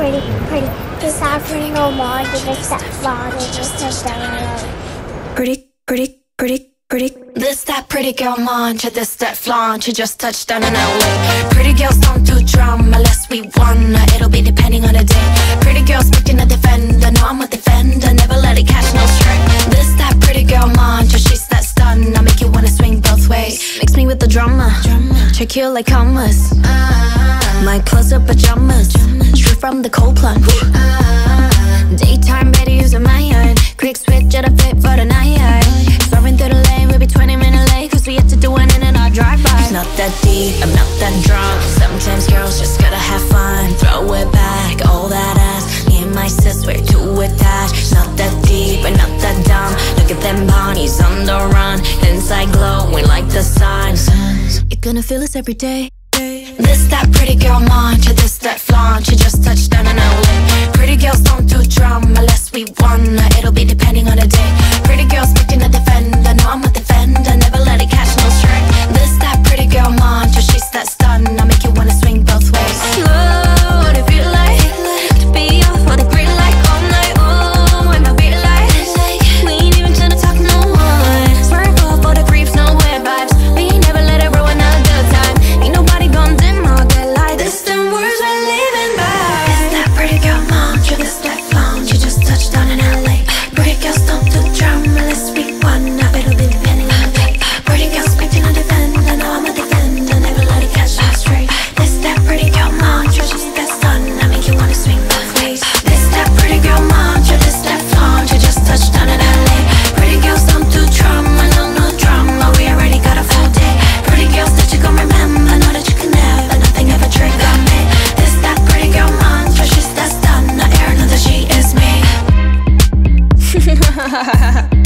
pretty, pretty. Just that pretty no more. You just that flawed. You just touched down on LA. Pretty, pretty, pretty, pretty. This that pretty girl mantra, this that flaunt. You just touched down in LA. Pretty girls don't do drama unless we wanna. It'll be depending on the day. Pretty girls picking a defender. No, I'm a defender. Never let it catch no string. This that pretty girl mantra, she's that stun. I make you wanna swing both ways. Mix me with the drama. Check you like commas. My clothes are pajamas. Straight from the cold plunge. Daytime better using my iron. Quick switch at a fit for the night. Swerving through the lane, we'll be 20 minutes late. Cause we have to do an in and out drive-by. It's not that deep, I'm not that drunk. Sometimes girls just gotta have fun. Throw it back, all that ass. Me and my sis, we're too attached. Not that deep, but not that dumb. Look at them bodies on the run. Inside glowing like the sun. You're gonna feel this every day. This that pretty girl mantra, this that flaunt. You just touched down in LA. Pretty girls don't do drama unless we wanna. It'll be depending on the day. Pretty girls picking a defender. No, I'm a defender. Never let it catch no string. This that pretty girl mantra, she's that stun. I make you wanna swing both ways. Oh, what it feel like to be off on the green light all night. Oh, when my beat like we ain't even tryna talk no one. Swerve off all the creeps, no weird vibes. We ain't never let it ruin our good time. Ain't nobody gon' dim all that light. This them words we're living by. It's that pretty girl mantra, this that flaunt. You just touched down in LA. Pretty girls don't do drama unless we wanna. It'll be depending on the day. Pretty girls picking a defender. No, I'm a defender. Never let it catch us straight. This that pretty girl mantra, she's that stun. I make you wanna swing both ways. This that pretty girl mantra, this that flaunt. You just touched down in LA. Pretty girls don't do drama, no drama. We already got a full day. Pretty girls that you gon' remember. Know that you can never, nothing ever trigger me. This that pretty girl mantra, she's that stun. I air know that she is me.